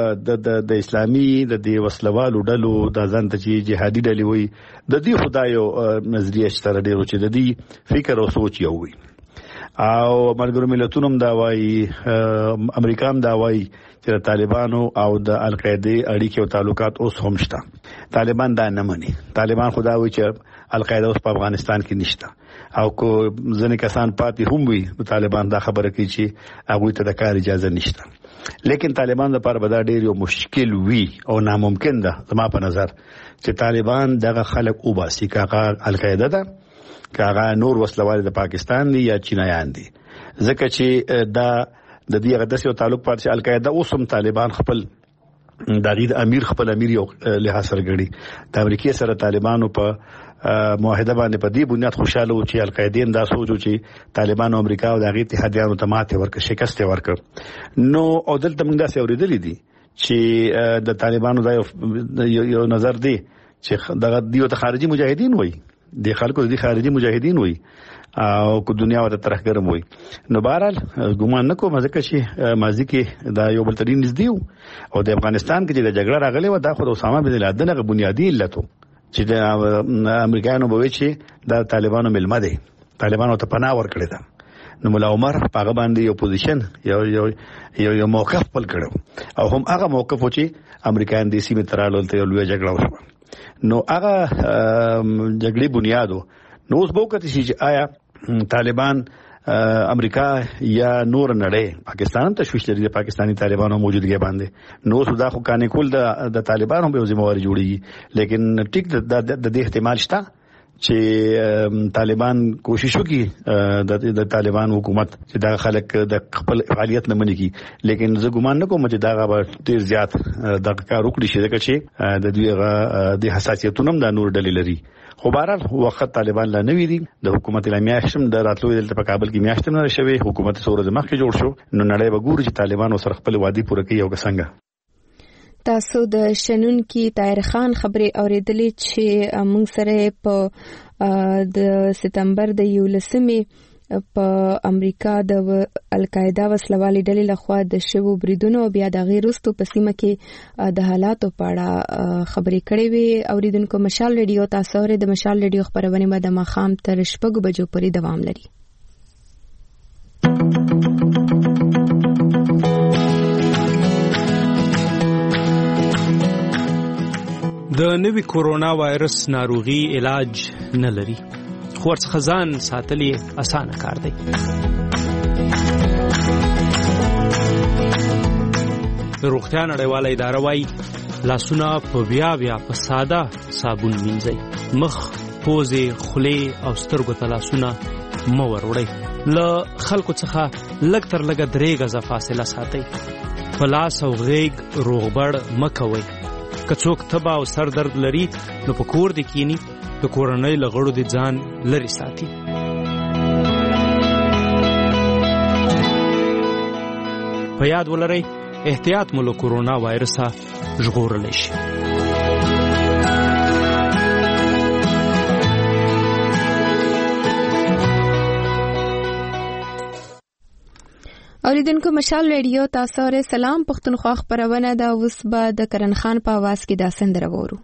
د اسلامي د وسلوالو ډلو د ځان ته چې جهادي ډلې وي د دې خدایو نظریه شته ډېر چې د دې فکر او سوچ یو وي او ملګرو ملتونو هم دا وایي، امریکا هم دا وایي چې طالبانو او د القاعده اړیکې او تعلقات اوس هم شته. طالبان دا نه مني. طالبان خدا وایي چې القاعده اوس په افغانستان کې نشته او کو ځنې کسان پاتې هم وي طالبان دا خبره کوي چې هغه ته د کار اجازه نشته. لیکن طالبان لپاره به دا ډیر یو مشکل وي او ناممکن ده زما په نظر چې طالبان دغه خلک وباسي، کاغه القاعده ده کاغه نور وسلوال د پاکستان دي یا چینایان دي، ځکه چې دا د دې غدسي او تعلق پر چې القاعده اوسم طالبان خپل د امیر خپل امیر یو لحاظ سره غړي د امریکای سره طالبانو په معاهده باندې په دې بنیاد خوشاله و چې القاعده دا سوچو چې طالبان او امریکا او دغه اتحادیانو ته ماته ورکړي شکست ورکړي نو او دلته موږ دا اوریدلې دي چې د طالبانو دا یو نظر دی چې دغه دیو ته خارجي مجاهدین وایي د خلکو د خارجي مجاهدین وایي او کو دنیا ورته ترخګرم وایي نو بهرحال ګومان نکوم ځکه چې ماضي کې دا یو بل ترين نږدې او د افغانستان کې چې د جګړه راغلې و دا خو د اسامه بن لادن غو بنیادی علت چې د امریکایانو به وي چې د طالبانو ملما دي طالبانو ته پناه ورکړي دا نو مولا عمر هغه باندې یو پوزیشن یو موقف خپل کړو او هم هغه موقف و چې امریکایان د سیمه ترالو ته یو لوی جګړه وشو نو هغه جګړې بنیادو نو اوس به وکړي چې آیا طالبان امریکا یا نور نړۍ پاکستان ته شوشت لري پاکستانی طالبانو موجودګي باندې نو سودا خو کانې کول د طالبانو به ذمہواری جوړي لیکن ټیک د دې احتمال شته چې طالبان کوشش وکړي د طالبان حکومت چې دا خلک د خپل فعالیت نه مني کی لیکن زه ګومان نه کوم چې دا به ډیر زیات د کار وکړي شي ځکه چې د دوی د حساسیتونو د نور ډلې لري خو بهرحال وخت طالبان لا نوی دي د حکومت اعلامیه د راتلو د په کابل کې میاشتې نه شوي حکومت سورز مخ کې جوړ شو نو نړۍ به ګوري چې طالبان سره خپل وادي پوره کوي او څنګه تاسو د شنن کې طاهر خان خبرې اوریدلې چې موږ سره په د سپتمبر د 11 په امریکا د القاعده وسلوالي ډلې لخوا د شوو بریدونو بیا د غیرستو په سیمه کې د حالاتو په اړه خبرې کړې وي اوریدونکو مشال ریډیو تاسو ور د مشال ریډیو خبرونه به د مخام تر شپږ بجو پورې دوام لري د نوي کورونا وایرس ناروغي علاج نه لري خو ورڅخه ځان ساتل اسانه کار دی روغتیا نړیواله اداره وايي لاسونه په بیا په ساده صابون مینځئ مخ پوزې خولې او سترګو ته لاسونه مه وروړئ له خلکو څخه لږ تر لږه 3 غزه فاصله ساتئ په لاس او غېږ روغبړ مه کوئ که څوک تبه او سر درد لري نو په کور د کینی د کورنۍ لغړو د ځان لري ساتي په یاد ولرئ احتیاط مو له کورونا وایرسه ژغورلی شي اوریدونکو مشال ریډیو تاسو سره سلام پښتونخوا خبرونه دا اوس به د کرن خان په आवाज کې دا سندره وورو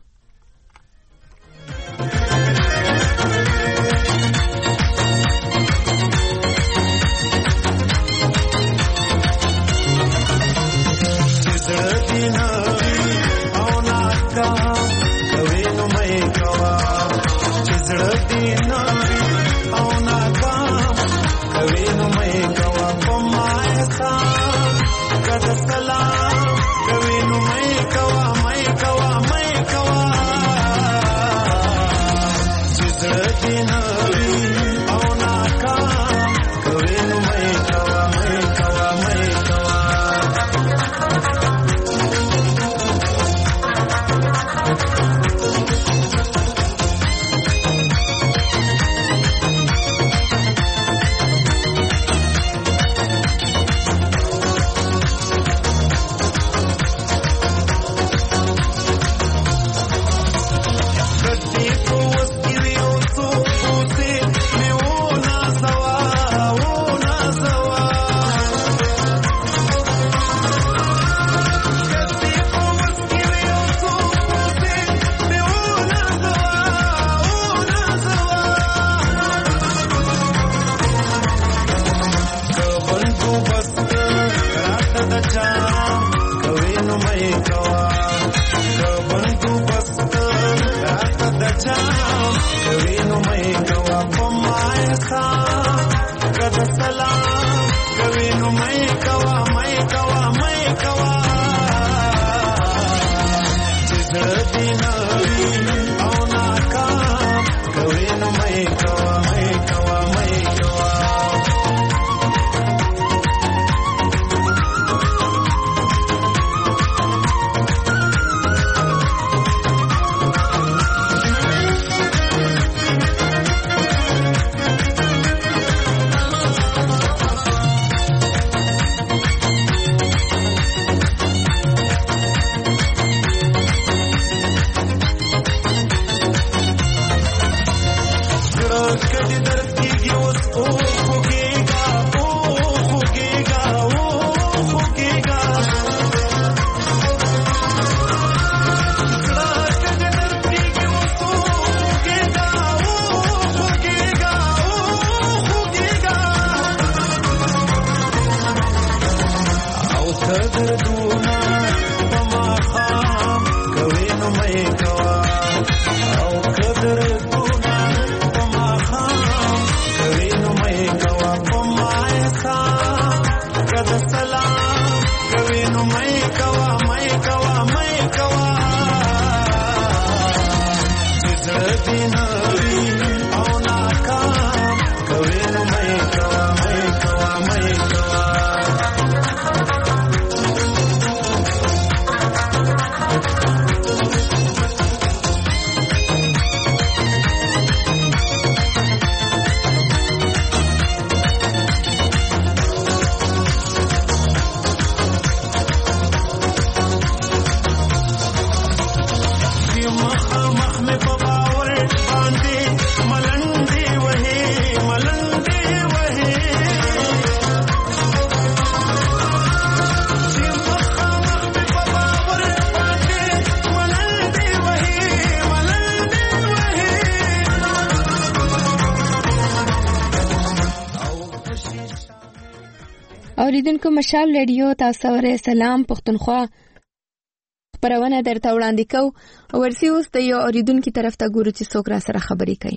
اوریدونکو مشال رادیو تاسو ورې سلام پښتونخوا خبرونه درته وړاندې کوو. ورسي اوس د یو اوریدونکو طرف ته ګورو چې څوک را سره خبرې کوي.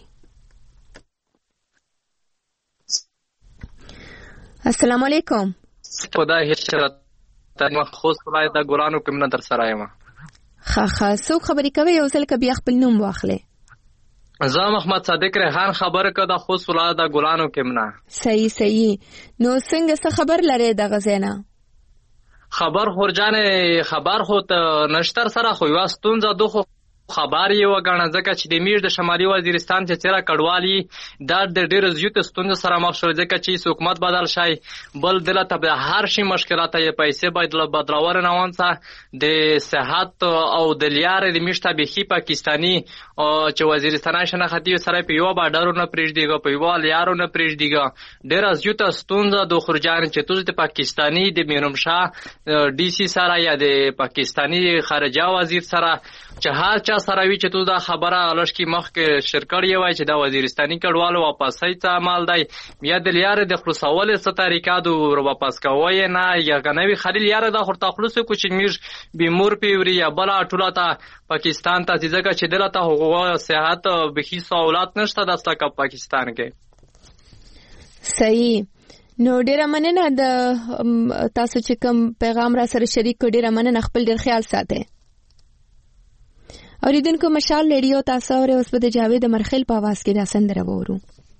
السلام علیکم. خدای هیڅ تاسو خوست ولایت د ګلانو کوم نه در سره یم. ښه څوک خبرې کوي یو ځل کبي خپل نوم واخلې. زه محمد صادق ریحان خبر کړه د خوست ولایت د ګلانو کوم نه. صحیح نو څنګه څه خبر لري د غزینا؟ خبر خورجان خبر خو ته نشتر سره خو واستون زده خو خبر یې وګڼه ځکه چې د میش د شمالي وزیرستان چې چیرې کډوالي د ډېر زیات ستونزې سره مخ شول ځکه چې حکومت بدل شي بل دلته به هر شي مشکلات یې پیسې بدلور نه وانسه د صحت او د لیارې د میشته بخي پاکستاني او چې وزیرستان شنه خدي سره په یو باډرو نه پریږديګو په یو لیارو نه پریږديګو ډېر زیات ستونزې د خرجان چې توز د پاکستاني د مینومشاه ډي سي سره یا د پاکستاني خارجه وزیر سره چې هر چا سره وی چې تو دا خبره لشکې مخ کې شرکړی وای چې دا وزیرستاني کډوالو واپسې ته عمل دی بیا د لیارې د خلاصول څه طریقه دو واپس کوی نه یا غنوي خلیل یاره دا خورته خلاص کو چې میر بیمور پیوري یا بل ټولته پاکستان ته ځکه چې دلته حقوق صحت به سہولت نشته د پاکستان کې. صحیح نو ډیره مننه د تاسو چې کوم پیغام را سره شریک کړی ډیره مننه خپل ډیر خیال ساتئ. اوریدونکو مشال رادیو تاسو اوره اوس په جاوید مرخیل په आवाज کې دا سندره وورو.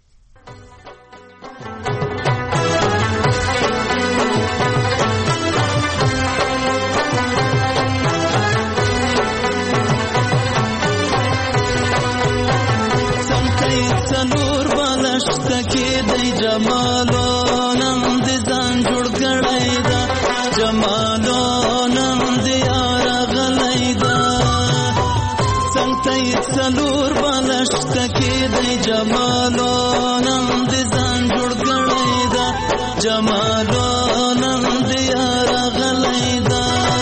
سنور بالشت کې د جمالو نن د ځان جوړ کړی دا جمالو نن د یار غلای دا سنور بالشت کې د جمالو نن د ځان جوړ کړی دا جمالو نن د یار غلای دا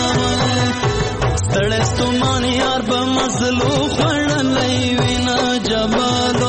ستړی ستومان یار په مزلو خړلای وینا جمالو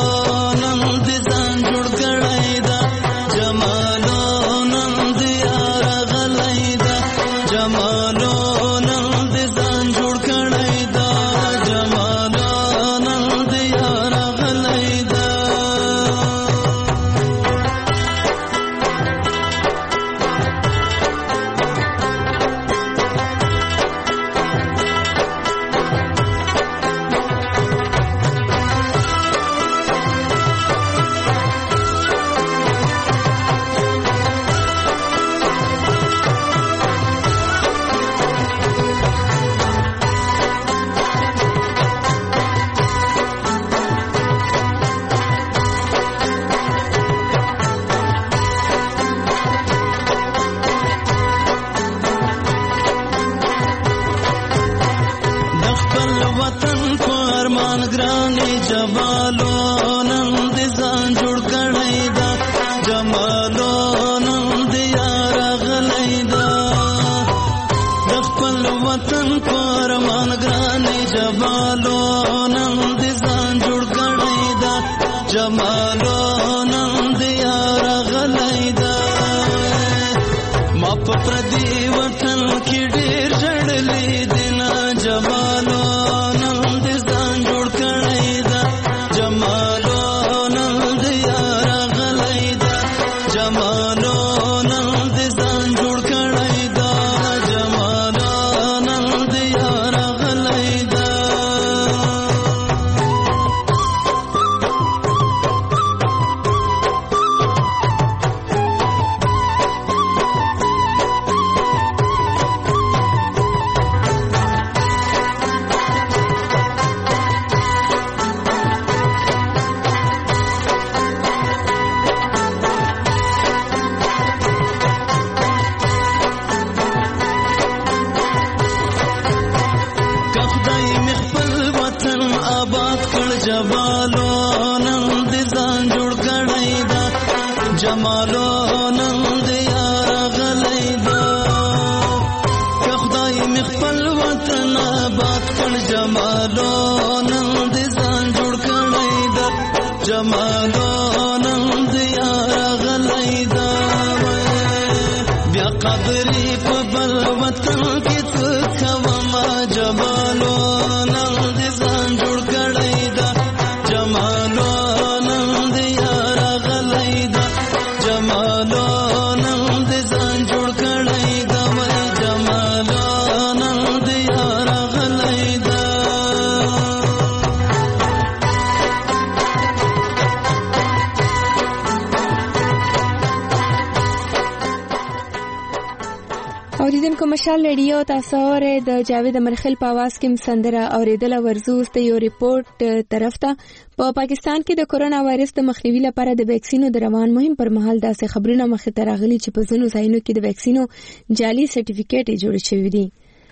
پرمان ګرانې جمالو نن دې ځان جوړ کړی دا جمالو نن دې یار غلی دا ما په پردي وطن کې ډېر ژړلې دي نه جمالو نن دې ځان جوړ کړی دا جمالو نن دې یار غلی دا جمالو نن دې ځان جوړ کړی دا جمالو نن دې یار غلی دا جمالو نن دې ځان جوړ کړی دا جمالو نن دې یار غلی دا که خدای مې خپل وطن آباد کړ جمالو نن دې ځان جوړ کړی دا جمالو نن دې یار غلی دا بیا قبرې په بل وطن کې څه کوم جمالو نن دې ځان جوړ کړی دا جمالو نن دې یار غلی دا جمالو نن دې ځان جوړ کړی دا جمالو نن دې یار غلی دا اوریدونکو مشال ریډیو تاسو اورئ د جاوید مرخل په आवाज کې سندره اوریدل ورزو ست یو ریپورت طرف ته په پاکستان کې د کورونا وایرس د مخنیوي لپاره د ویکسینو د روان مهم پر مهال داسې خبرونه مخې ته راغلي چې په ځینو ځایونو کې د ویکسینو جعلي سرټیفیکیټ جوړ شوی دی.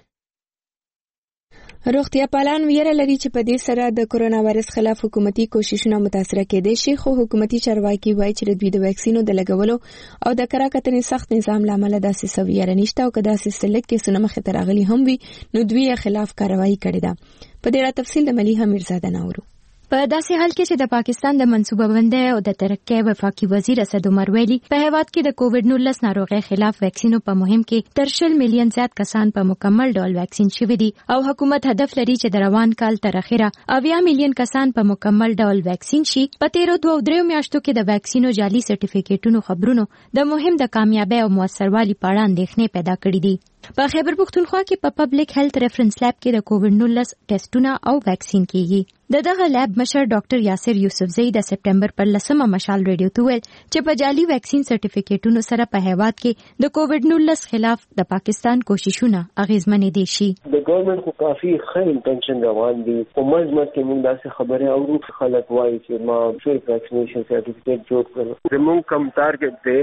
روغتیا پالان ویره لري چې په دې سره د کورونا وایرس خلاف حکومتي کوششونه متاثر کېدای شي، خو حکومتي چارواکي وایي چې دوی د ویکسینو د لګولو او د کراکتنې سخت نظام لامل داسې سویره نشته او که داسې سلک کې سونه مخې ته راغلي هم وي نو دوی خلاف کاروایی کړې ده. په دې را تفصیل د ملیحه میرزاده ناورو. په داسې حال کې چې د پاکستان د منصوبه بندۍ او د ترقۍ وفاقي وزیر اسد عمر ویلي په هیواد کې د کووډ 19 ناروغۍ خلاف ویکسینو په مهم کې تر 100 میلیون زیات کسان په مکمل ډول ویکسین شوي دي او حکومت هدف لري چې د روان کال تر اخره 80 میلیون کسان په مکمل ډول ویکسین شي. په تیرو 2-3 میاشتو کې د ویکسینو جعلي سرټیفیکیټونو خبرونو د مهم د کامیابی او موثروالي په اړه اندېښنې پیدا کړې دي. په خیبر پختونخوا کې په پبلک هیلث ریفرنس لیب کې د کووډ 19 ټیسټونه او ویکسین کیږي. دغه لیب مشر ډاکټر یاسر یوسفزئی د سپټمبر پر 10 مشال ریډیو ته ویل چې په جعلي ویکسین سرټیفیکیټونو سره په هیواد کې د کووډ 19 خلاف د پاکستان کوششونه اغیزمنې دي شي. د ګورنمنت خو کافي ښه انټنشن روان دي. په مزمت کې موږ داسې خبره اورو خلک وایي چې ما فری ویکسینیشن سرټیفیکیټ جوړ کړ. زموږ کم ټارګټ دی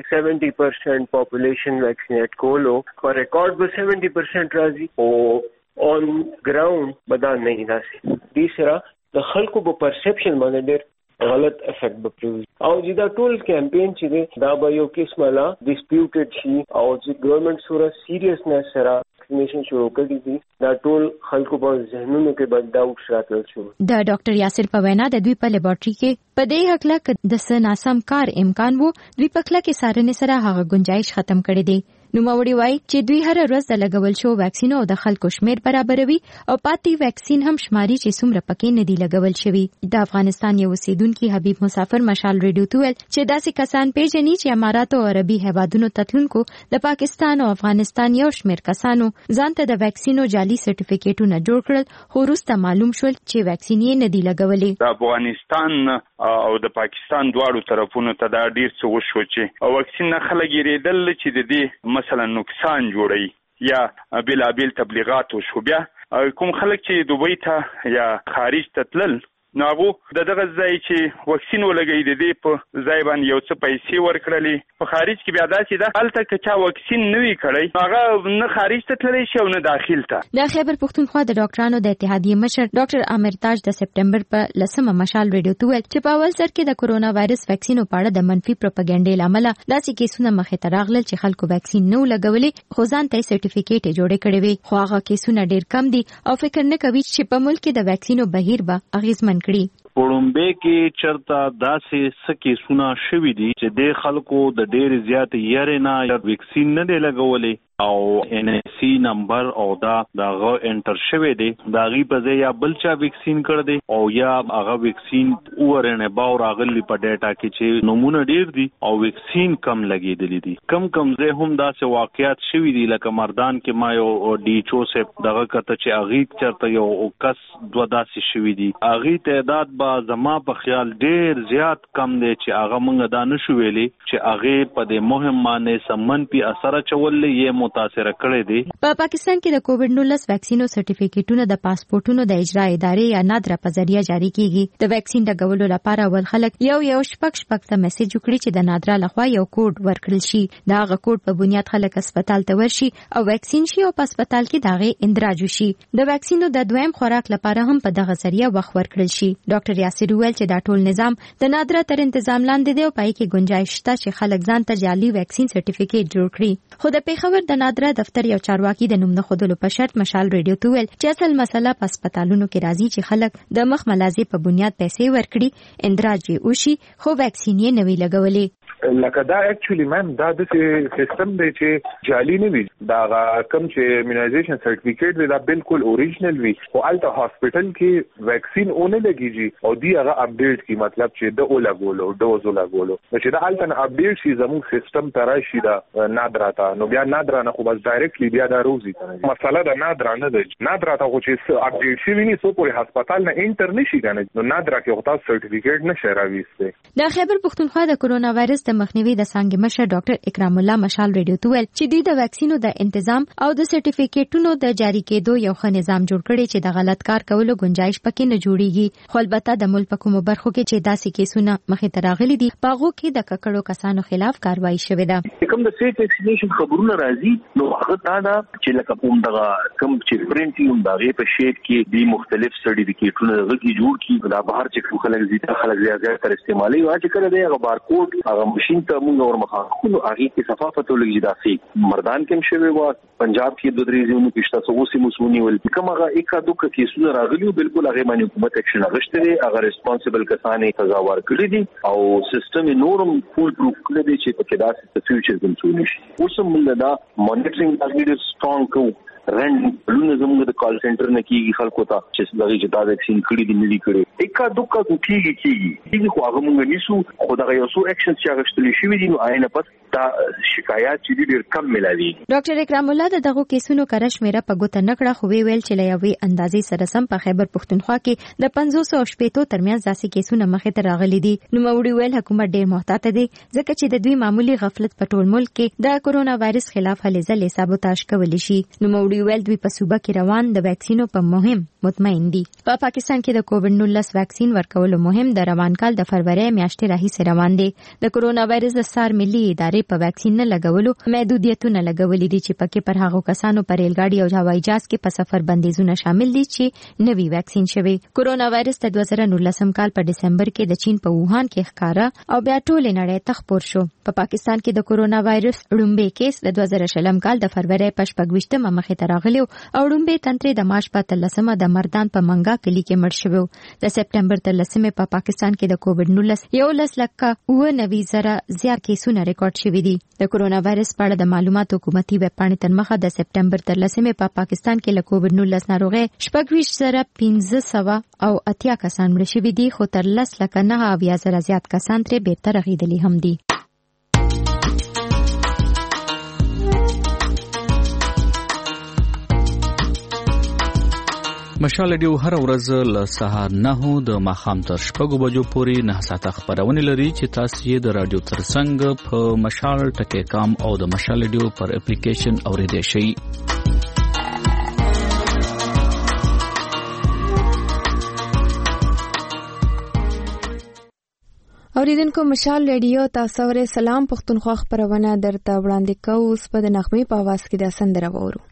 70% پاپولیشن ویکسینیټ کولو پر ریکارډ 70% راځي او اون ګراوند بدل نه داسې دي سره د خلکو په پرسپشن باندې ډېر غلط افیکټ به پروز او دا ټول کمپین چې دا به یو قسمه لا ډیسپیوټډ شي او چې ګورنمنت سره سیریسنس سره ویکسینیشن شروع کړي دي دا ټول خلکو په ذهنونو کې باید ډاوټ راتل شي. د ډاکټر یاسر په وینا د دوی په لیبارټري کې په دې حقله د سناسم کار امکان وو دوی په کله کې سارنې سره هغه گنجائش ختم کړي دي. نوموړي وایي چې دوی هر ورځ د لګول شو ویکسینو او د خلکو شمیر برابروي او پاتې ویکسین هم شماري چې څومره پکې نه دي لګول شوی. د افغانستان یو اوسیدونکو حبیب مسافر مشال ریډیو ته ویل چې داسې کسان پیژني چې امارات او عربي هیوادونو تتلونکو د پاکستان او افغانستان یو شمیر کسانو ځانته د ویکسینو جعلي سرټیفیکیټونه جوړ کړل خو وروسته معلوم شول چې ویکسین یې نه دی لګولې. د افغانستان او د پاکستان دواړو طرفونو ته دا ډیر څه وشو چې ویکسین نه خلک یریدل چې د دې مثلا نقصان جوړي یا بلابل تبلیغات وشو. بیا کوم خلک چې دوبۍ ته یا خارج ته تلل نو هغه دغه ځای چې واکسین ولګي د دې په ځای باندې یو څه پیسې ورکړلې په خارج کې بیا داسې ده هلته که چا واکسین نه وي کړی هغه نه خارج ته تللی شي او نه داخل ته. د خیبر پښتونخوا د ډاکټرانو د اتحادیې مشر ډاکټر عامر تاج د سپټمبر په 10مه مشال ریډیو ته ویل چې په اول سر کې د کورونا وایرس ویکسین په اړه د منفي پروپاګاندا لامل داسې کیسونه مخې ته راغلل چې خلکو ویکسین نه لګولې خو ځان ته سرټیفیکیټ جوړ کړی وي خو هغه کیسونه ډیر کم دي او فکر نه کوي چې په ملک کې د ویکسینو بهیر به اغیزمن کړي. پړومبه کې چرته داسې سکه سونه شوې دي چې د خلکو د ډېر زیات یې نه ویکسین نه دی لګولې او ان سی نمبر او دا غو انټر شوی دی دا غي په ځای یا بل چا ویکسین کړ دی او یا هغه ویکسین ورنه باو راغلی په ډیټا کې چې نمونه ډیر دي او ویکسین کم لګیدلی دي کم ځای هم داسې واقعیت شوی دي لکه مردان کې ما یو ډي چو سپ دغه کته چې اغه چرته یو کس دوه داسې شوی دي اغه تعداد با زما په خیال ډیر زیات کم دی چې هغه مونږ دا نشو ویلي چې هغه په دې مهم معنی سمن پی اثر چولې متاثر کړي دي. په پاکستان کې د کووډ-19 ویکسینو سرټیفیکیټونو د پاسپورتونو د اجرا ادارې یا نادره په ذریعہ جاری کیږي. د ویکسین د غولو لپاره ول خلک یو شپږ ته میسج وکړي چې د نادره لخوا یو کوډ ورکړل شي. دا غ کوډ په بنیاد خلک هسپتال ته ورشي او ویکسین شي او په هسپتال کې داغه اندراج وشي. د ویکسینو د دویم خوراک لپاره هم په دغه ذریعہ وخت ورکړل شي. ډاکټر یاسر ویل چې دا ټول نظام د نادره تر تنظیم لاندې دی او پای کې گنجائش شته چې خلک ځان ته جعلي ویکسین سرټیفیکیټ جوړ کړي. خو د پیښور د نادره دفتر یو چارواکي د نوم نه خودلو په شرط مشال ریډیو ته ویل چې اصل مسله په هسپتالونو کې راځي چې خلک د مخ ملازمه په بنیاد پیسې ورکړي اندراج یې وشي خو ویکسین یې نوي لګولې. لکه دا اکچولی مم دا د سیستم دی چې جعلي نه وي دا کوم چې ایمونایزیشن سرټیفیکیټ دی دا بالکل اوریجنل وي خو الته هاسپټل کې ویکسین اونې لګیږي او دی هغه اپډیټ کی مطلب چې د اولاګولو ډوز اولاګولو چې دا الته اپډیټ شي زموږ سیستم تراشي دا نادراته نو بیا نادرانه خو بس ډایرکټلی بیا دا روزي مسله دا نادرانه ده نادراته خو چې اپډیټ شي ویني سو په هسپتال نه انټر نشي کنه نو نادرا کې هوتا سرټیفیکیټ نشه راويسته. د خیبر پښتونخوا د کورونا وایرس د مخنیوي د څنګه مشر ډاکټر اکرام الله مشال ریډیو ته ویل چې د ویکسینو د تنظیم او د سرټیفیکیټونو د جاری کېدو یو ښه نظام جوړ کړي چې د غلط کار کولو گنجائش پکې نه جوړيږي. خو البته د ملک په کومو برخو کې چې داسې کیسونه مخې ته راغلي دي پاغو کې د ککړو کسانو خلاف کاروایی شوې ده. کوم د سیټ ویکسینیشن خبرونه راځي نو هغه دا چې لکه کوم دغه کوم چې پرنټینګ دغه په شیټ کې د مختلف سرټیفیکیټونو غږی جوړ کی دا بهر چې خلک زیات تر استعمالي واچ کړي دی هغه بارکوډ هغه ماشين ته موږ ورمخه خو هغه کې صفافت ولګي داسي مردان کې شوی و پنجاب کې دوه درې ځینو کې شته اوسې مسونی ول کوم هغه اکا دوه کیسونه راغلي بالکل هغه باندې حکومت اکشن اغشته دي هغه ریسپانسیبل کسانې تزاور کړی دي او سیستم نورم فول پروف کړی دي چې په کې داسې فیوچر کنټرول شي. اوس موږ دا مانیټرینګ د سترونګ کو رند لونه زموږ د کال سنټر نه کیږي خلکو ته چې دغه چې دا ویکسین کړی دي نه کړي اکا دوکا کیږي خو هغه موږ نیسو خو دا یو څو اکشن چې غشتل شي وي نو آینه پس دا شکایات چې ډیر کم ملایي. ډاکټر اکرام الله دغه کیسونو کرش میرا په ګوت نکړه خو ویل چې لوي اندازې سره سم په خیبر پښتونخوا کې د 500 ترمنځ داسې کیسونه مخې ته راغلي دي. نو موري ویل حکومت ډیر محتاط دی ځکه چې د دوی معمولی غفلت په ټول ملک کې د کورونا وایرس خلاف هلې ځلې سابوتاژ کولی شي. نو موري ویل دوی په صوبه کې روان د ویکسینو په مهم مطمئن دي. په پاکستان کې د کووډ-19 ویکسین ورکولو مهم د روان کال د فروری میاشتې راهیسې روان دي. د کورونا وایرس د سار ملي ادارې په ویکسین نه لګولو محدودیتونه لګولې دي چې پکې پر هغو کسانو پر ریلګاډي او هوایي جهاز کې په سفر بندیزونه شامل دي چې نوي ویکسین شوی. کورونا وایرس د 2019 کال په دسمبر کې د چین په ووهان کې ښکارا او بیا ټول نړۍ ته خپور شو. په پاکستان کې د کورونا وایرس لومړی کیس د 2020 کال د فروری په 28 مخې ته راغلی او لومړی تنترې د مارچ په 13 د مردان په منګا کلی کې مړ شو. د سپټمبر 13 په پاکستان کې د کووډ-19 1,99,000 زیات کیسونه ریکارډ شوي دي. د کورونا وایرس په اړه د معلوماتو حکومتي ویب پاڼې تر مخه د سپټمبر 13 په پاکستان کې له کووډ-19 ناروغي 25,580 کسان مړ شوي دي خو تر 10,09,000 زیات کسان ترې بیرته رغېدلي هم دي. مشال ډیو هر ورځ له سهار 9 د ماښام تر 6 بجو پورې 9 ساعته خبرونه لري چې تاسو یې د رادیو ترڅنګ په مشال ټکی کام او د مشال ډیو پر اپلیکیشن اوریدئ شئ. اوریدونکو مشال ریډیو تاسو ور سلام پښتونخوا خبرونه درته وړاندې کوو. اوس په نغمه په आवाज کې د سندره وورو.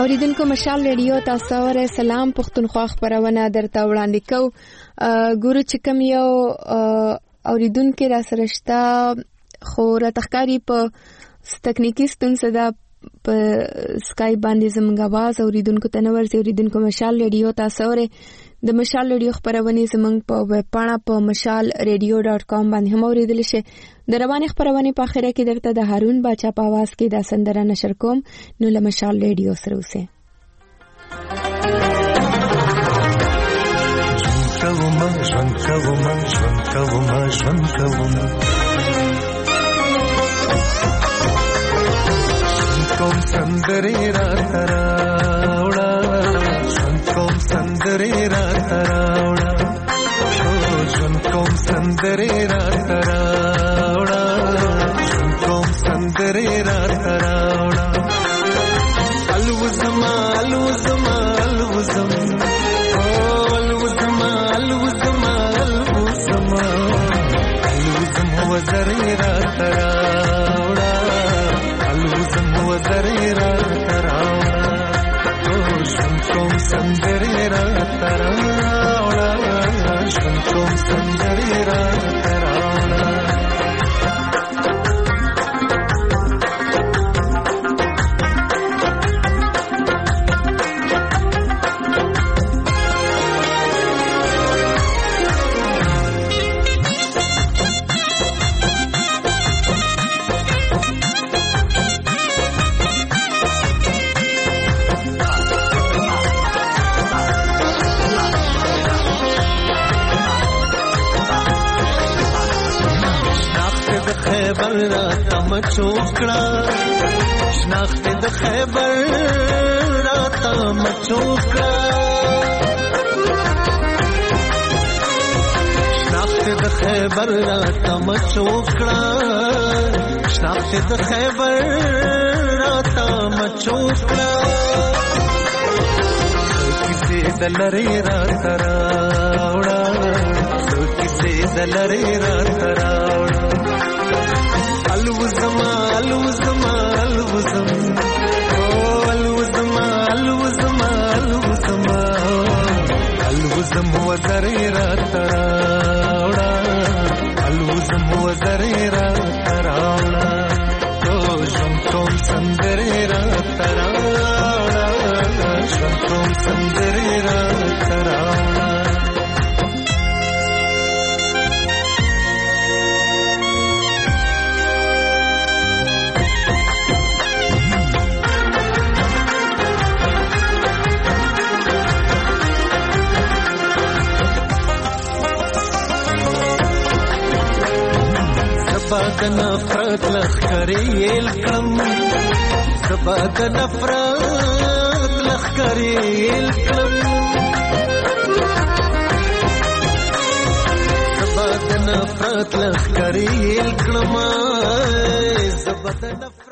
اوریدونکو مشال ریډیو تاسو ور سلام پښتونخوا خبرونه درته وړاندې کو. ګورو چې کوم یو اوریدونکو را سره شته خو را تخکاری په تکنیکی ستونزه ده په سکای باندې زموږ आवाज اوریدونکو ته نور زی اوریدونکو مشال ریډیو تاسو ور د مشال ریډیو خبرونه زموږ په ویب پاڼه په mashalradio.com باندې هم اوریدل شي. د رواني خبرونه په اخره کې درته د هارون باچا په आवाज کې د سندره نشر کوم. نو له مشال ریډیو سره اوسه. کوم سندري را تراوړه کوم سندري را تراوړه کوم سندري را تراوړه کوم سندري را تراوړه الوزما الوزما الوزم الوزما الوزما الوزما الوزم وزري را تراوړه الوزم وزري را تراوړه کوم سندري را تراوړه کوم سندري را تراوړه خیبر را تم چوکڑا شناخت د خیبر را تم چوکڑا شناخت د خیبر را تم چوکڑا شناخت د خیبر را تم چوکڑا کسی دلری را تراوڑا کسی دلری را تراوڑا الوزما الوزما الوزم الوزما الوزما الوزما الوزم وزري را تراوړه الوزم وزري را تراوړه کوم سندري را تراوړه کوم سندري را تراوړه زباد نفرت لخکری الکم زباد نفرت لخکری الکم زباد نفرت لخکری الکم زباد نفرت